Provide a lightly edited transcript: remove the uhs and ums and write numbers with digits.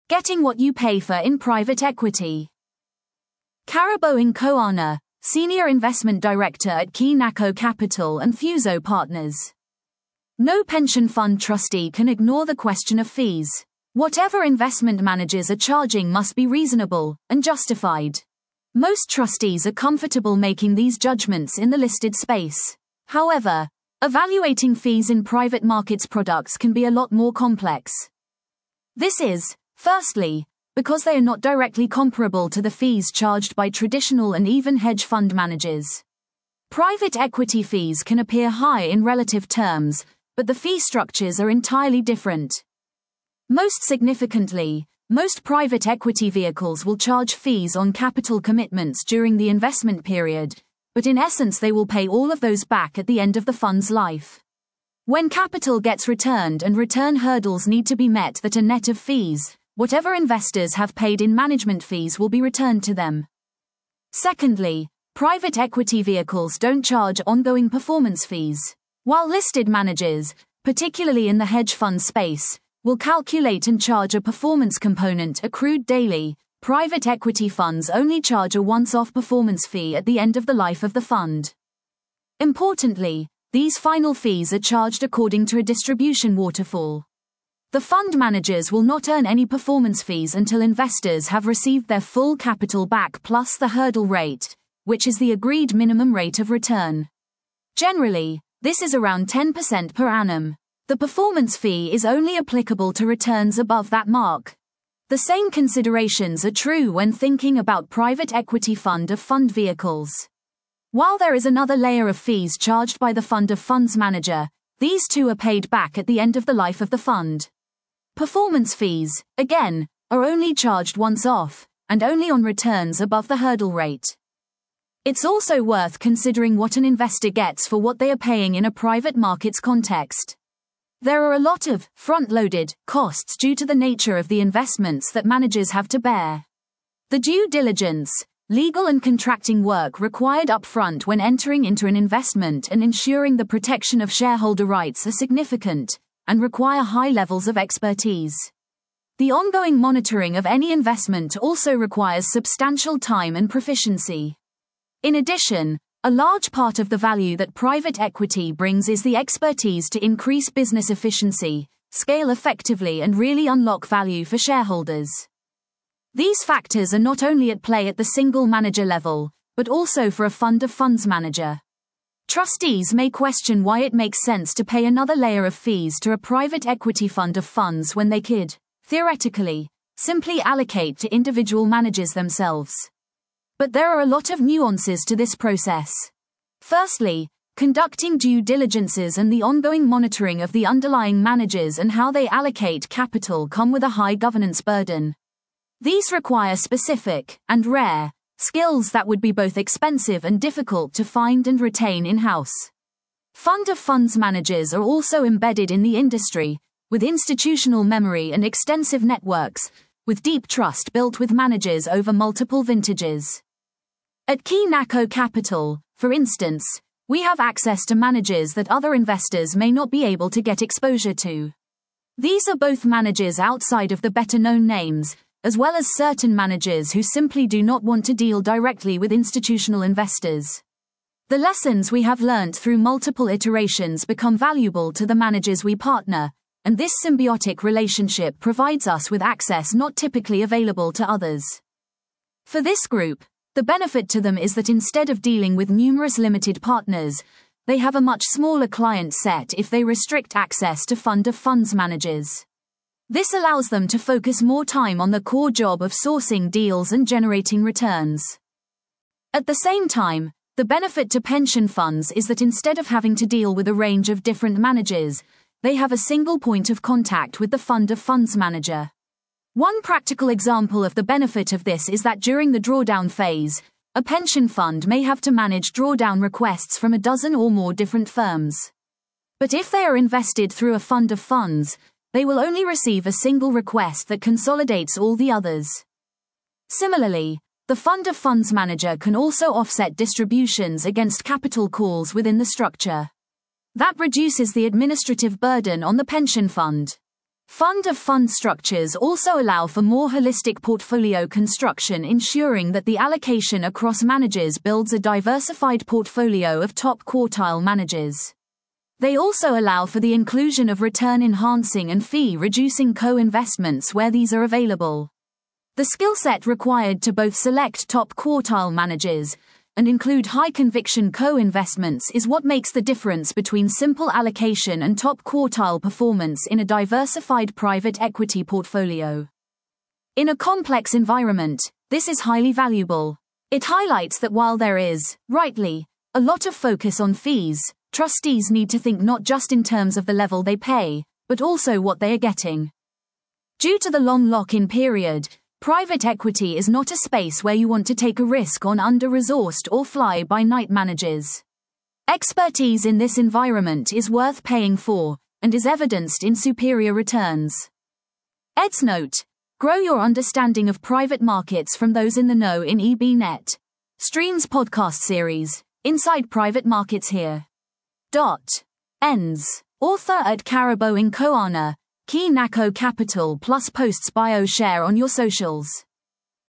Getting what you pay for in private equity. Karaboing Koana, Senior Investment Director at Kinako Capital and Fuso Partners. No pension fund trustee can ignore the question of fees. Whatever investment managers are charging must be reasonable and justified. Most trustees are comfortable making these judgments in the listed space. However, evaluating fees in private markets products can be a lot more complex. This is, firstly, because they are not directly comparable to the fees charged by traditional and even hedge fund managers. Private equity fees can appear high in relative terms, but the fee structures are entirely different. Most significantly, most private equity vehicles will charge fees on capital commitments during the investment period, but in essence they will pay all of those back at the end of the fund's life. When capital gets returned and return hurdles need to be met that are net of fees, whatever investors have paid in management fees will be returned to them. Secondly, private equity vehicles don't charge ongoing performance fees. While listed managers, particularly in the hedge fund space, will calculate and charge a performance component accrued daily, private equity funds only charge a once-off performance fee at the end of the life of the fund. Importantly, these final fees are charged according to a distribution waterfall. The fund managers will not earn any performance fees until investors have received their full capital back plus the hurdle rate, which is the agreed minimum rate of return. Generally, this is around 10% per annum. The performance fee is only applicable to returns above that mark. The same considerations are true when thinking about private equity fund of fund vehicles. While there is another layer of fees charged by the fund of funds manager, these two are paid back at the end of the life of the fund. Performance fees, again, are only charged once off, and only on returns above the hurdle rate. It's also worth considering what an investor gets for what they are paying in a private markets context. There are a lot of front-loaded costs due to the nature of the investments that managers have to bear. The due diligence, legal and contracting work required upfront when entering into an investment and ensuring the protection of shareholder rights are significant and require high levels of expertise. The ongoing monitoring of any investment also requires substantial time and proficiency. In addition, a large part of the value that private equity brings is the expertise to increase business efficiency, scale effectively and really unlock value for shareholders. These factors are not only at play at the single manager level, but also for a fund of funds manager. Trustees may question why it makes sense to pay another layer of fees to a private equity fund of funds when they could, theoretically, simply allocate to individual managers themselves. But there are a lot of nuances to this process. Firstly, conducting due diligences and the ongoing monitoring of the underlying managers and how they allocate capital come with a high governance burden. These require specific, and rare, skills that would be both expensive and difficult to find and retain in-house. Fund of funds managers are also embedded in the industry, with institutional memory and extensive networks, with deep trust built with managers over multiple vintages. At Kinako Capital, for instance, we have access to managers that other investors may not be able to get exposure to. These are both managers outside of the better-known names, as well as certain managers who simply do not want to deal directly with institutional investors. The lessons we have learnt through multiple iterations become valuable to the managers we partner, and this symbiotic relationship provides us with access not typically available to others. For this group, the benefit to them is that instead of dealing with numerous limited partners, they have a much smaller client set if they restrict access to fund of funds managers. This allows them to focus more time on the core job of sourcing deals and generating returns. At the same time, the benefit to pension funds is that instead of having to deal with a range of different managers, they have a single point of contact with the fund of funds manager. One practical example of the benefit of this is that during the drawdown phase, a pension fund may have to manage drawdown requests from a dozen or more different firms. But if they are invested through a fund of funds, they will only receive a single request that consolidates all the others. Similarly, the fund of funds manager can also offset distributions against capital calls within the structure. That reduces the administrative burden on the pension fund. Fund of fund structures also allow for more holistic portfolio construction, ensuring that the allocation across managers builds a diversified portfolio of top quartile managers. They also allow for the inclusion of return-enhancing and fee-reducing co-investments where these are available. The skill set required to both select top quartile managers and include high-conviction co-investments is what makes the difference between simple allocation and top quartile performance in a diversified private equity portfolio. In a complex environment, this is highly valuable. It highlights that while there is, rightly, a lot of focus on fees, trustees need to think not just in terms of the level they pay, but also what they are getting. Due to the long lock-in period, private equity is not a space where you want to take a risk on under-resourced or fly-by-night managers. Expertise in this environment is worth paying for, and is evidenced in superior returns. Ed's note: grow your understanding of private markets from those in the know in EBNet. Streams podcast series, Inside Private Markets here. Ends. Author at Carabo in Koana, Key Nako Capital plus posts bio share on your socials.